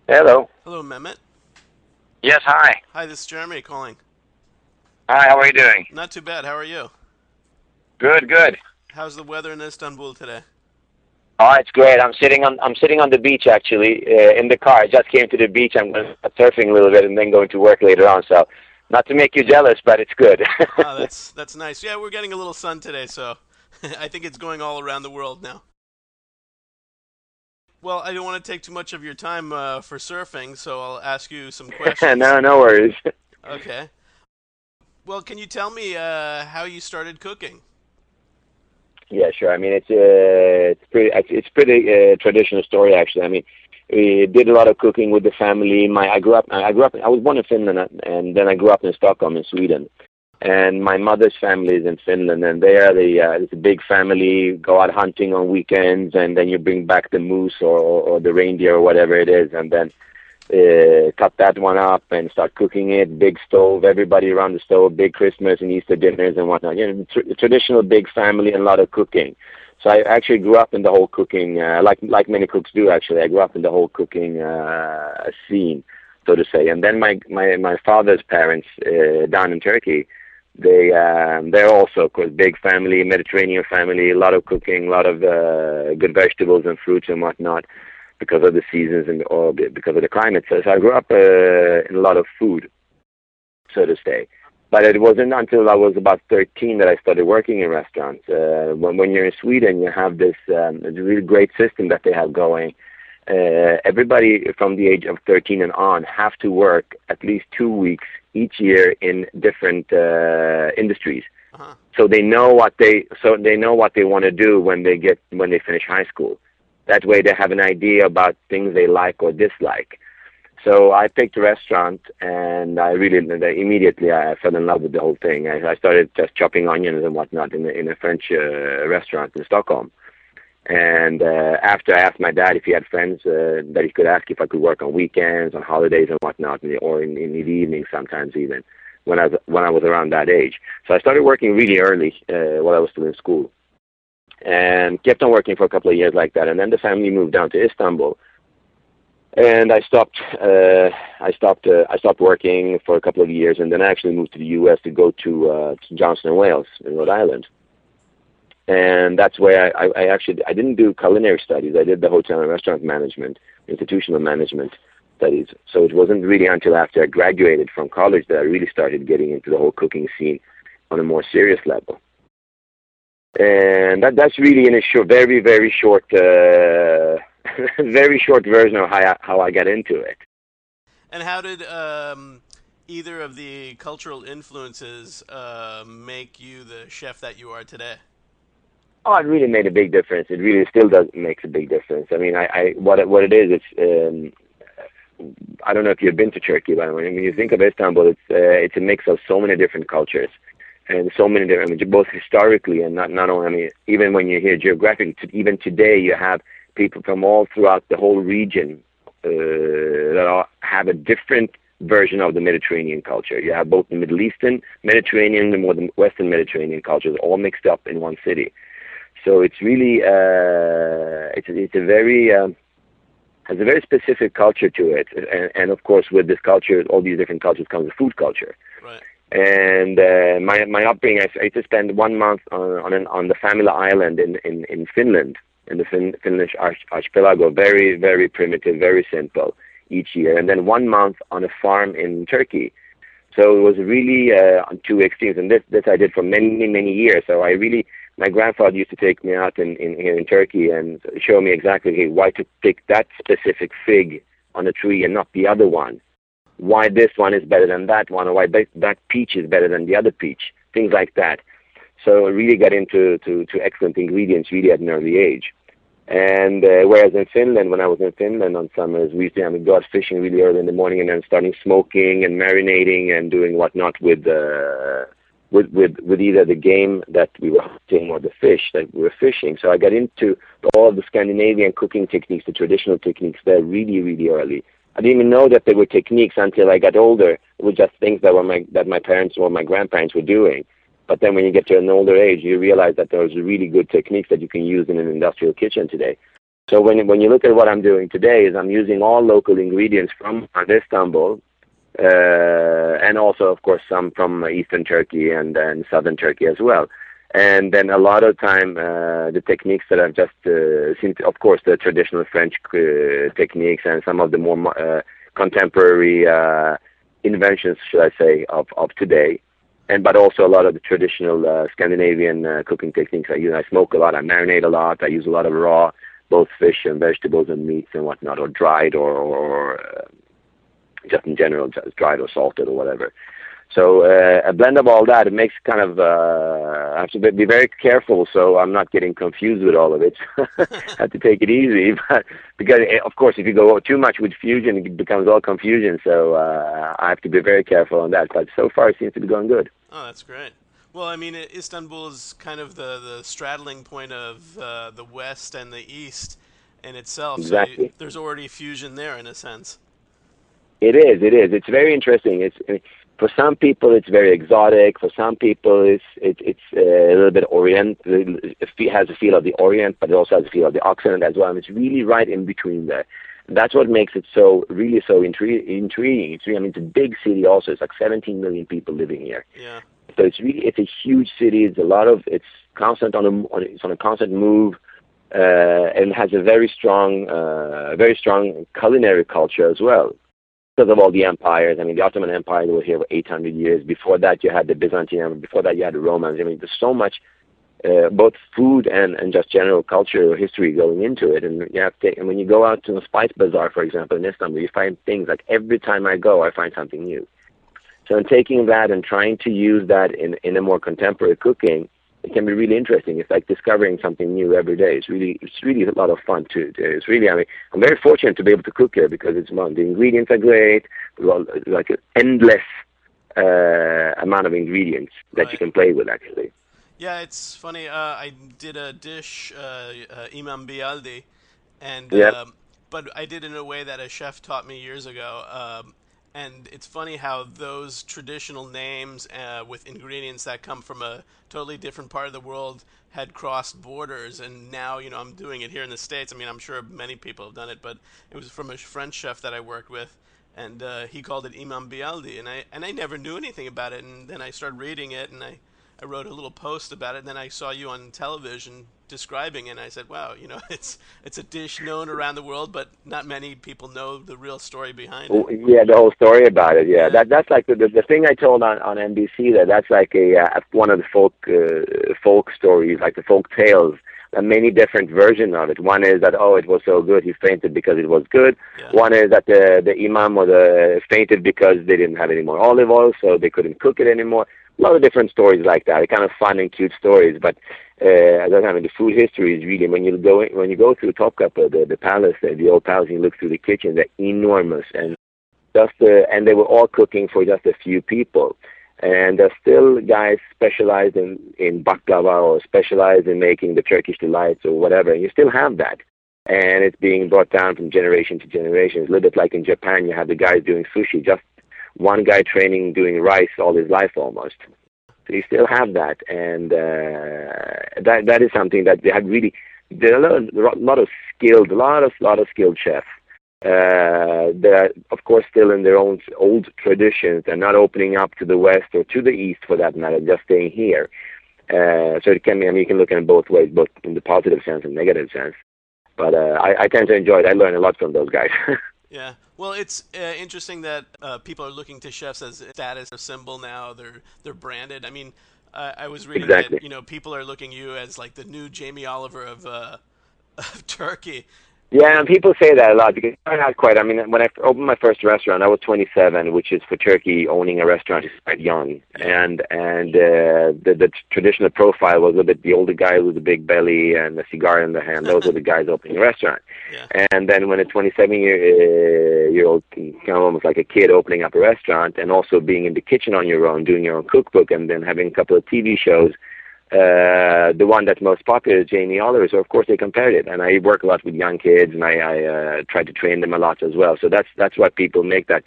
Hello. Hello, Mehmet. Yes, hi. Hi, this is Jeremy calling. Hi, how are you doing? Not too bad. How are you? Good, good. How's the weather in Istanbul today? Oh, it's great. I'm sitting on the beach actually, in the car. I just came to the beach. I'm going surfing a little bit and then going to work later on. So, not to make you jealous, but it's good. Ah, that's nice. Yeah, we're getting a little sun today, so I think it's going all around the world now. Well, I don't want to take too much of your time for surfing, so I'll ask you some questions. No, no worries. Okay. Well, can you tell me how you started cooking? Yeah, sure. I mean, it's pretty traditional story actually. I mean, we did a lot of cooking with the family. I was born in Finland, and then I grew up in Stockholm in Sweden. And my mother's family is in Finland, and they are it's a big family. Go out hunting on weekends, and then you bring back the moose or the reindeer or whatever it is, and then cut that one up and start cooking it. Big stove, everybody around the stove. Big Christmas and Easter dinners and whatnot. Traditional big family and a lot of cooking. So I actually grew up in the whole cooking, like many cooks do. Actually, I grew up in the whole cooking scene, so to say. And then my father's parents down in Turkey, they're also, of course, big family, Mediterranean family, a lot of cooking, a lot of good vegetables and fruits and whatnot because of the seasons and or because of the climate. So I grew up in a lot of food, so to say. But it wasn't until I was about 13 that I started working in restaurants. When you're in Sweden, you have this really great system that they have going. Everybody from the age of 13 and on have to work at least 2 weeks each year in different industries. Uh-huh. So they know what they want to do when they finish high school. That way they have an idea about things they like or dislike. So I picked a restaurant, and immediately I fell in love with the whole thing. I started just chopping onions and whatnot in a French restaurant in Stockholm. And after I asked my dad if he had friends that he could ask if I could work on weekends, on holidays and whatnot, or in the evening sometimes even when I was around that age. So I started working really early while I was still in school, and kept on working for a couple of years like that. And then the family moved down to Istanbul, and I stopped working for a couple of years, and then I actually moved to the U.S. to go to Johnson and Wales in Rhode Island. And that's where I didn't do culinary studies. I did the hotel and restaurant management, institutional management studies. So it wasn't really until after I graduated from college that I really started getting into the whole cooking scene on a more serious level. And that's really in a very, very short, very short version of how I got into it. And how did either of the cultural influences make you the chef that you are today? Oh, it really made a big difference. It really still does makes a big difference. I mean, what it is, I don't know if you've been to Turkey, but when you think of Istanbul, it's a mix of so many different cultures and so many different, I mean, both historically and not only. I mean, even when you're here geographically, even today, you have people from all throughout the whole region have a different version of the Mediterranean culture. You have both the Middle Eastern Mediterranean and more the Western Mediterranean cultures all mixed up in one city. So it's really it's a very has a very specific culture to it, and of course with this culture, all these different cultures comes a food culture. Right. And my upbringing, I used to spend 1 month on the family island in Finland, in the Finnish archipelago, very very primitive, very simple each year, and then 1 month on a farm in Turkey. So it was really on two extremes, and this I did for many years. So my grandfather used to take me out here in Turkey and show me exactly, hey, why to pick that specific fig on a tree and not the other one. Why this one is better than that one, or why that peach is better than the other peach. Things like that. So I really got into to excellent ingredients really at an early age. And whereas in Finland, when I was in Finland on summers, we used to go out fishing really early in the morning and then starting smoking and marinating and doing whatnot with either the game that we were hunting or the fish that we were fishing. So I got into all of the Scandinavian cooking techniques, the traditional techniques there really, really early. I didn't even know that they were techniques until I got older. It was just things that my parents or my grandparents were doing. But then when you get to an older age, you realize that there's really good techniques that you can use in an industrial kitchen today. So when you look at what I'm doing today, is I'm using all local ingredients from Istanbul, and also, of course, some from eastern Turkey and southern Turkey as well. And then a lot of time, the techniques that I've just seen, of course, the traditional French techniques and some of the more contemporary inventions, should I say, of today. But also a lot of the traditional Scandinavian cooking techniques. I smoke a lot, I marinate a lot, I use a lot of raw, both fish and vegetables and meats and whatnot, or dried or just in general, just dried or salted or whatever. So a blend of all that, it makes kind of, I have to be very careful so I'm not getting confused with all of it. I have to take it easy, but because, of course, if you go too much with fusion, it becomes all confusion. So I have to be very careful on that. But so far, it seems to be going good. Oh, that's great. Well, I mean, Istanbul is kind of the straddling point of the West and the East in itself. Exactly. So there's already fusion there in a sense. It is. It's very interesting. For some people, it's very exotic. For some people, it's a little bit it has a feel of the Orient, but it also has a feel of the Occident as well. And it's really right in between there. And that's what makes it so intriguing. It's a big city also. It's like 17 million people living here. Yeah. So it's a huge city. It's constant it's on a constant move, and has a very strong culinary culture as well. Because of all the empires. I mean, the Ottoman Empire was here for 800 years. Before that, you had the Byzantine Empire. Before that, you had the Romans. I mean, there's so much, both food and just general culture or history going into it. And and when you go out to a spice bazaar, for example, in Istanbul, you find things like every time I go, I find something new. So in taking that and trying to use that in a more contemporary cooking, it can be really interesting. It's like discovering something new every day. It's really a lot of fun too. It's really, I'm very fortunate to be able to cook here because the ingredients are great. Well, like an endless amount of ingredients that you can play with actually. Yeah, it's funny. I did a dish, Imam Bialdi, and but I did it in a way that a chef taught me years ago. And it's funny how those traditional names with ingredients that come from a totally different part of the world had crossed borders, and now I'm doing it here in the States. I mean, I'm sure many people have done it, but it was from a French chef that I worked with, and he called it Imam Bialdi, and I never knew anything about it, and then I started reading it, and I wrote a little post about it, and then I saw you on television describing it, and I said, wow, it's a dish known around the world, but not many people know the real story behind it. Yeah, the whole story about it. Yeah, that's like the thing I told on NBC. That's like one of the folk stories, like the folk tales. A many different version of it. One is that it was so good he fainted because it was good. Yeah. One is that the imam fainted because they didn't have any more olive oil, so they couldn't cook it anymore. A lot of different stories like that. Kind of fun and cute stories, but the food history is really when you go through Topkapı, the palace, the old palace, and you look through the kitchen, they're enormous, and and they were all cooking for just a few people. And there's still guys specialized in baklava or specialized in making the Turkish delights or whatever. And you still have that. And it's being brought down from generation to generation. It's a little bit like in Japan, you have the guys doing sushi, just one guy training doing rice all his life almost. So you still have that. And that is something that they had really, there are a lot of skilled chefs. They're, of course, still in their own old traditions and not opening up to the West or to the East for that matter, just staying here. So it can be, you can look at it both ways, both in the positive sense and negative sense. But I tend to enjoy it. I learn a lot from those guys. Yeah. Well, it's interesting that people are looking to chefs as a status symbol now. They're branded. I mean, I was reading that people are looking you as like the new Jamie Oliver of Turkey. Yeah, and people say that a lot because I'm not quite. I mean, when I opened my first restaurant, I was 27, which is for Turkey, owning a restaurant is quite young. And the traditional profile was a little bit the older guy with a big belly and a cigar in the hand. Those were the guys opening a restaurant. Yeah. And then when a 27-year-old, kind of almost like a kid opening up a restaurant and also being in the kitchen on your own, doing your own cookbook, and then having a couple of TV shows. The one that's most popular is Jamie Oliver, so of course they compared it. And I work a lot with young kids, and I try to train them a lot as well. So that's why people make that.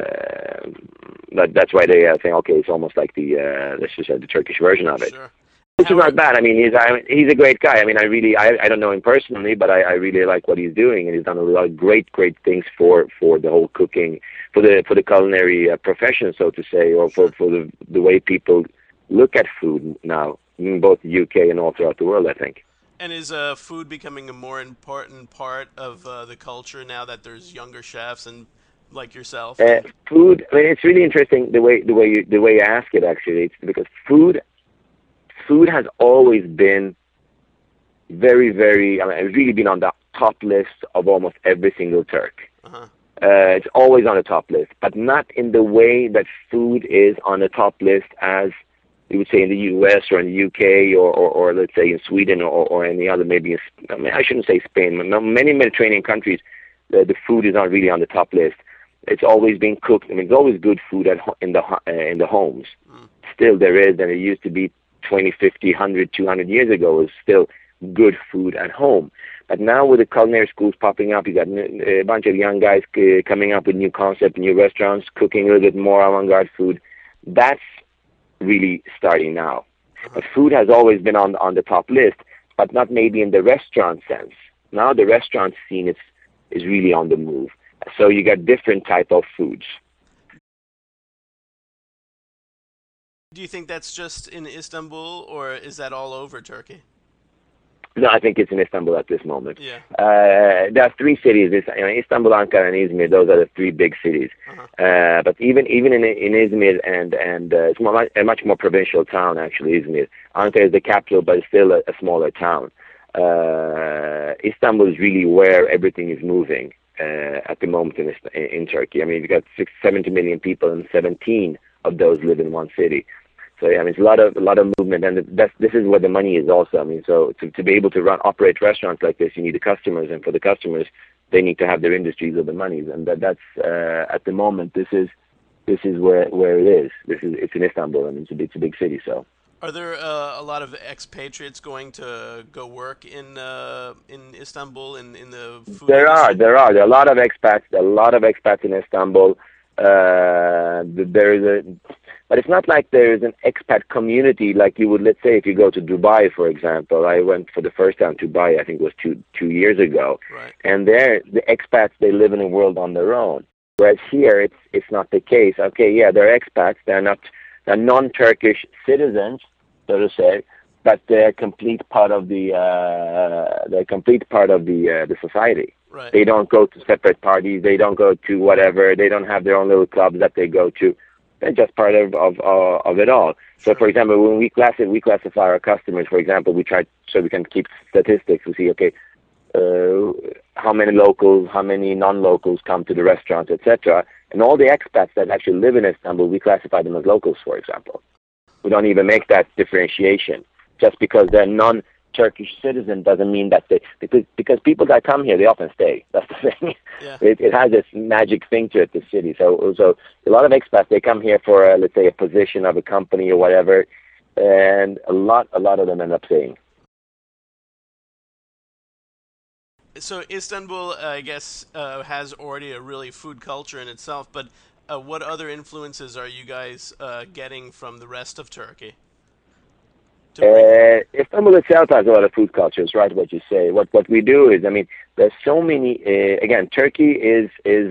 That's why they think, okay, it's almost like the let's just say the Turkish version of it. Sure. which is not bad. I mean, he's a great guy. I mean, I don't know him personally, but I really like what he's doing, and he's done a lot of great things for the whole cooking, for the culinary profession, so to say, or for the way people look at food now, in both the UK and all throughout the world, I think. And is food becoming a more important part of the culture now that there's younger chefs and like yourself? Food. I mean, it's really interesting the way you ask it. Actually, it's because food has always been very, very. I mean, it's really been on the top list of almost every single Turk. Uh-huh. It's always on the top list, but not in the way that food is on the top list as you would say in the U.S. or in the U.K. or let's say in Sweden or any other, maybe I mean, I shouldn't say Spain, but many Mediterranean countries, the food is not really on the top list. It's always been cooked. I mean, there's always good food in the homes. Mm. Still there is, and it used to be 20, 50, 100, 200 years ago, was still good food at home. But now with the culinary schools popping up, you got a bunch of young guys coming up with new concepts, new restaurants, cooking a little bit more avant-garde food. That's really starting now. But food has always been on the top list, but not maybe in the restaurant sense. Now the restaurant scene is really on the move. So you got different type of foods. Do you think that's just in Istanbul, or is that all over Turkey? No, I think it's in Istanbul at this moment. Yeah. There are three cities. Istanbul, Ankara, and Izmir. Those are the three big cities. Uh-huh. But even in Izmir, and it's a much more provincial town actually. Izmir, Ankara is the capital, but it's still a smaller town. Istanbul is really where everything is moving at the moment in Turkey. I mean, we got 70 million people, and 17 of those live in one city. So yeah, I mean, it's a lot of movement, and this is where the money is also. I mean, so to be able to operate restaurants like this, you need the customers, and for the customers, they need to have their industries or the monies, and that's at the moment this is where it is. It's in Istanbul, and it's a big city. So are there a lot of expatriates going to go work in Istanbul in the food there industry? are a lot of expats in Istanbul. There is but it's not like there is an expat community like you would, let's say, if you go to Dubai, for example. I went for the first time to Dubai, I think it was two years ago. Right. And there, the expats, they live in a world on their own. Whereas here, it's not the case. Okay, yeah, they're expats. They're non-Turkish citizens, so to say, but they're complete part of the society. Right. They don't go to separate parties. They don't go to whatever. They don't have their own little clubs that they go to. They're just part of it all. So, Sure. for example, when we classify our customers, for example, we try so we can keep statistics. We see, okay, how many locals, how many non-locals come to the restaurants, etc. And all the expats that actually live in Istanbul, we classify them as locals, for example. We don't even make that differentiation. Just because they're non-Turkish citizen doesn't mean that because people that come here, they often stay. That's the thing. Yeah. It has this magic thing to it, the city. So a lot of expats, they come here for, let's say, a position of a company or whatever, and a lot of them end up staying. So Istanbul, I guess, has already a really food culture in itself, but what other influences are you guys getting from the rest of Turkey? Istanbul itself has a lot of food cultures, right? What you say. What we do is, I mean, there's so many. Again, Turkey is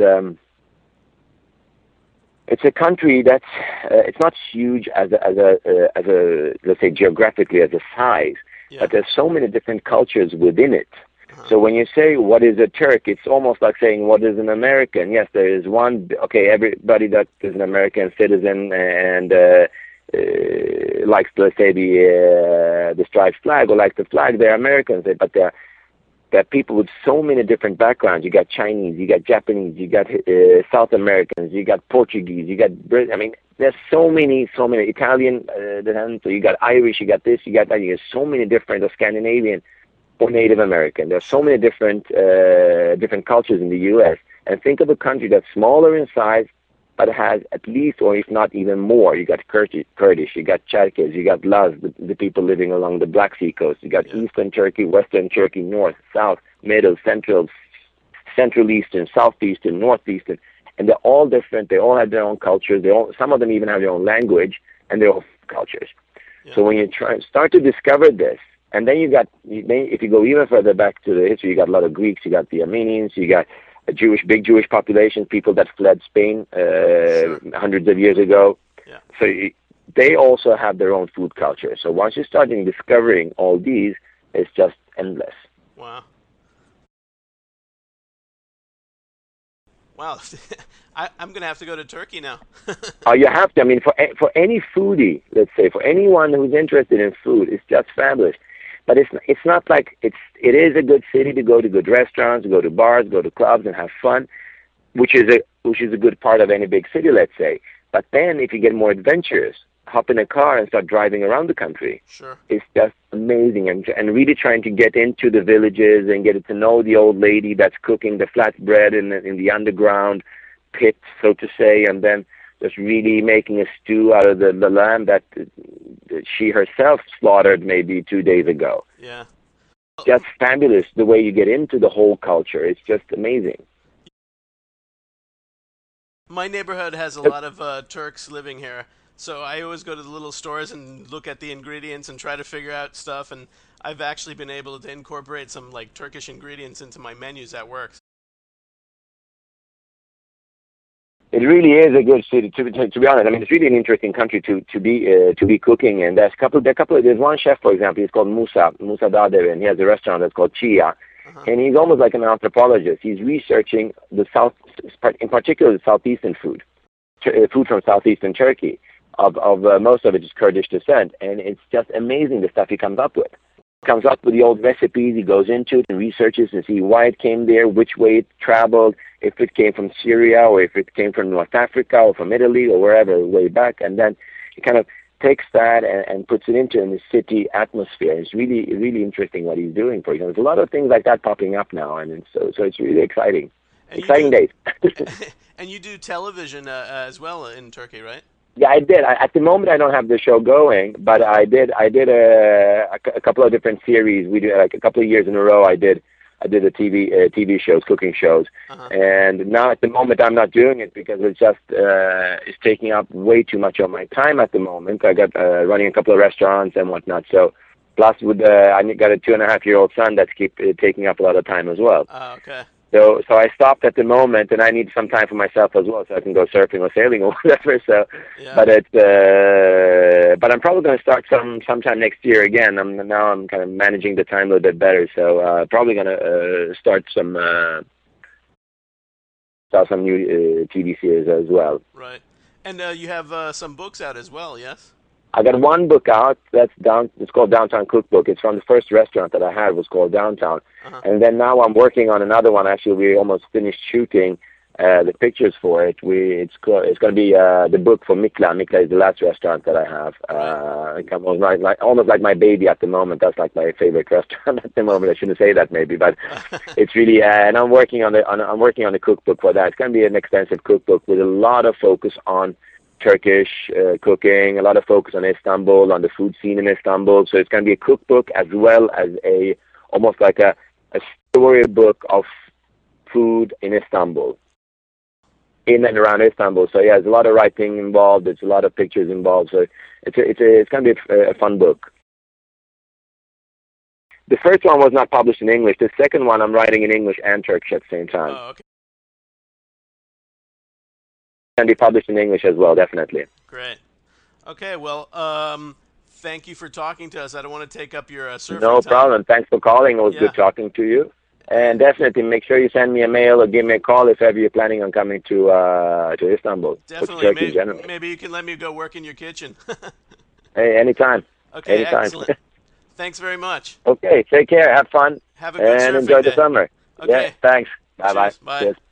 it's a country that's it's not huge as a let's say geographically as a size, Yeah. but there's so many different cultures within it. Uh-huh. So when you say what is a Turk, it's almost like saying what is an American. Yes, there is one. Okay, everybody that is an American citizen and likes, let's say, the striped flag or likes the flag, they're Americans. But there are people with so many different backgrounds. You got Chinese, you got Japanese, you got South Americans, you got Portuguese, you got Brit. I mean, there's so many Italian. So you got Irish, you got this, you got that. You got so many different, or Scandinavian or Native American. There's so many different cultures in the U.S. And think of a country that's smaller in size, but has at least, or if not even more. You got Kurdish, you got Cherkess, you got Laz, the people living along the Black Sea coast. You got Eastern Turkey, Western Turkey, North, South, Middle, Central Eastern, Southeastern, Northeastern, and they're all different. They all have their own cultures. Some of them even have their own language and their own cultures. Yeah. So when you start to discover this, and then if you go even further back to the history, you got a lot of Greeks, you got the Armenians, you got a big Jewish population, people that fled Spain hundreds of years ago. Yeah. So they also have their own food culture. So once you start discovering all these, it's just endless. Wow. Wow. I'm going to have to go to Turkey now. Oh, you have to. I mean, for any foodie, let's say, for anyone who's interested in food, it's just fabulous. But it's not like it is a good city to go to good restaurants, go to bars, go to clubs, and have fun, which is a good part of any big city, let's say. But then, if you get more adventurous, hop in a car and start driving around the country. Sure. It's just amazing, and really trying to get into the villages and get to know the old lady that's cooking the flatbread in the underground pit, so to say, and then just really making a stew out of the lamb that she herself slaughtered maybe 2 days ago. Yeah. Just fabulous the way you get into the whole culture. It's just amazing. My neighborhood has a lot of Turks living here, so I always go to the little stores and look at the ingredients and try to figure out stuff, and I've actually been able to incorporate some like Turkish ingredients into my menus at work. It really is a good city to be honest. I mean, it's really an interesting country to be cooking. And there's one chef, for example, he's called Musa Dadev, and he has a restaurant that's called Chia. And he's almost like an anthropologist. He's researching the south, in particular, the southeastern food from southeastern Turkey. Of most of it is Kurdish descent, and it's just amazing the stuff he comes up with. Comes up with the old recipes, he goes into it and researches and see why it came there, which way it traveled, if it came from Syria or if it came from North Africa or from Italy or wherever, way back, and then he kind of takes that and puts it into the city atmosphere. It's really, really interesting what he's doing. For example, there's a lot of things like that popping up now, and so it's really exciting. Exciting days. And you do television as well in Turkey, right? Yeah, I did. At the moment, I don't have the show going, but I did a couple of different series. We did like a couple of years in a row. I did a TV shows, cooking shows, and now at the moment I'm not doing it because it's taking up way too much of my time at the moment. I got running a couple of restaurants and whatnot. So plus with I got a 2.5-year-old son that's taking up a lot of time as well. Okay. So I stopped at the moment, and I need some time for myself as well, so I can go surfing or sailing or whatever. So, yeah. But I'm probably going to start sometime next year again. I'm kind of managing the time a little bit better. So probably going to start some new TV series as well. Right, and you have some books out as well, yes? I got one book out it's called Downtown Cookbook. It's from the first restaurant that I had, was called Downtown. And then now I'm working on another one. Actually, we almost finished shooting the pictures for it. It's going to be the book for Mikla. Mikla is the last restaurant that I have. Almost like my baby at the moment. That's like my favorite restaurant at the moment. I shouldn't say that maybe, but it's really. And I'm working on the cookbook for that. It's going to be an extensive cookbook with a lot of focus on Turkish cooking, a lot of focus on Istanbul, on the food scene in Istanbul. So it's going to be a cookbook as well as almost like a storybook of food in Istanbul, in and around Istanbul. So yeah, there's a lot of writing involved. There's a lot of pictures involved. So it's going to be a fun book. The first one was not published in English. The second one I'm writing in English and Turkish at the same time. Oh, okay. Can be published in English as well, definitely. Great. Okay, well, thank you for talking to us. I don't want to take up your surfing No time. problem. Thanks for calling. It was good talking to you. And definitely make sure you send me a mail or give me a call if ever you're planning on coming to Istanbul. Definitely. Maybe you can let me go work in your kitchen. Hey, anytime. Okay, anytime. Excellent. Thanks very much. Okay, take care. Have fun. Have a good and surfing enjoy day. the summer. Okay. Yeah, thanks. Bye-bye. Bye. Cheers.